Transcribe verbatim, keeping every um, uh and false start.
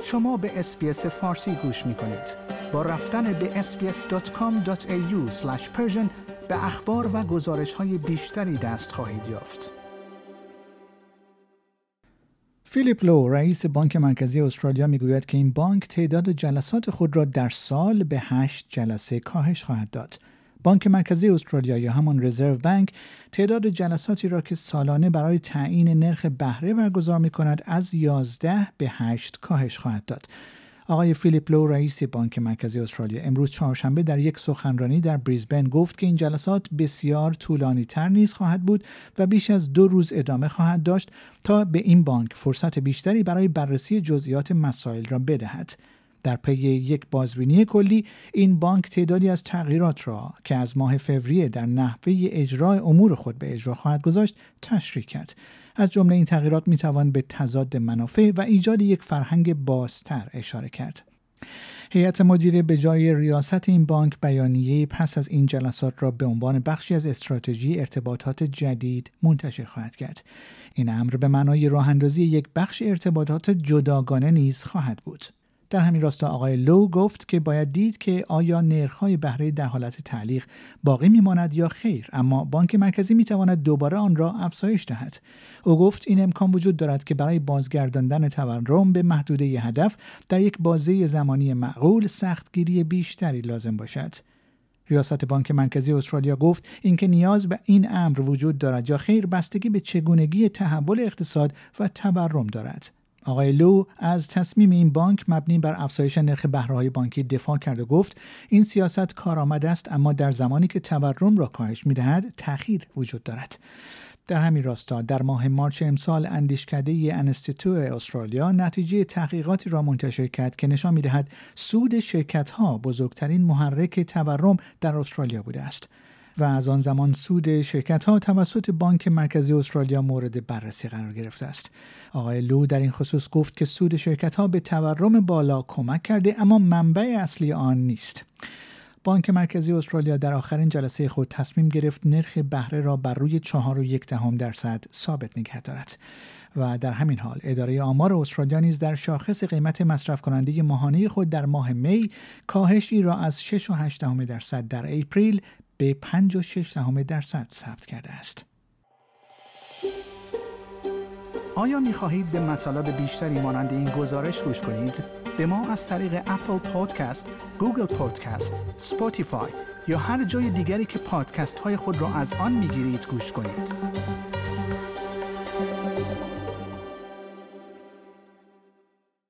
شما به اس‌بی‌اس فارسی گوش می‌کنید. با رفتن به اس بی اس دات کام دات ای یو اسلش پرشن به اخبار و گزارش‌های بیشتری دست خواهید یافت. فیلیپ لو، رئیس بانک مرکزی استرالیا میگوید که این بانک تعداد جلسات خود را در سال به هشت جلسه کاهش خواهد داد. بانک مرکزی استرالیا یا همان رزرو بانک تعداد جلساتی را که سالانه برای تعیین نرخ بهره برگزار می‌کند از یازده به هشت کاهش خواهد داد. آقای فیلیپ لو، رئیس بانک مرکزی استرالیا، امروز چهارشنبه در یک سخنرانی در بریزبن گفت که این جلسات بسیار طولانی‌تر نیز خواهد بود و بیش از دو روز ادامه خواهد داشت تا به این بانک فرصت بیشتری برای بررسی جزئیات مسائل را بدهد. در پی یک بازبینی کلی، این بانک تعدادی از تغییرات را که از ماه فوریه در نحوه اجرای امور خود به اجرا خواهد گذاشت تشریح کرد. از جمله این تغییرات میتوان به تضاد منافع و ایجاد یک فرهنگ بازتر اشاره کرد. هیئت مدیره به جای ریاست این بانک بیانیه پس از این جلسات را به عنوان بخشی از استراتژی ارتباطات جدید منتشر خواهد کرد. این امر به معنای راه اندازی یک بخش ارتباطات جداگانه نیز خواهد بود. در همین راستا آقای لو گفت که باید دید که آیا نرخ‌های بهره در حالت تعلیق باقی میماند یا خیر، اما بانک مرکزی میتواند دوباره آن را افزایش دهد. او گفت این امکان وجود دارد که برای بازگرداندن تورم به محدوده هدف در یک بازه زمانی معقول سختگیری بیشتری لازم باشد. ریاست بانک مرکزی استرالیا گفت اینکه نیاز به این امر وجود دارد یا خیر بستگی به چگونگی تحول اقتصاد و تورم دارد. آقای لو از تصمیم این بانک مبنی بر افزایش نرخ بهره‌های بانکی دفاع کرد و گفت این سیاست کارآمد است، اما در زمانی که تورم را کاهش می‌دهد تأخیر وجود دارد. در همین راستا در ماه مارچ امسال اندیشکده انستیتو استرالیا نتیجه تحقیقاتی را منتشر کرد که نشان می‌دهد سود شرکت‌ها بزرگترین محرک تورم در استرالیا بوده است و از آن زمان سود شرکت‌ها توسط بانک مرکزی استرالیا مورد بررسی قرار گرفته است. آقای لو در این خصوص گفت که سود شرکت‌ها به تورم بالا کمک کرده، اما منبع اصلی آن نیست. بانک مرکزی استرالیا در آخرین جلسه خود تصمیم گرفت نرخ بهره را بر روی چهار و یک دهم درصد ثابت نگه دارد. و در همین حال اداره آمار استرالیا نیز در شاخص قیمت مصرف کننده ماهانه خود در ماه می کاهشی را از شش و هشت دهم درصد در اپریل به پنج و شش دهم درصد ثبت کرده است. آیا می خواهید به مطالب بیشتری مانند این گزارش گوش کنید؟ به ما از طریق اپل پادکست، گوگل پادکست، اسپاتیفای یا هر جای دیگری که پادکست های خود را از آن می گیرید گوش کنید.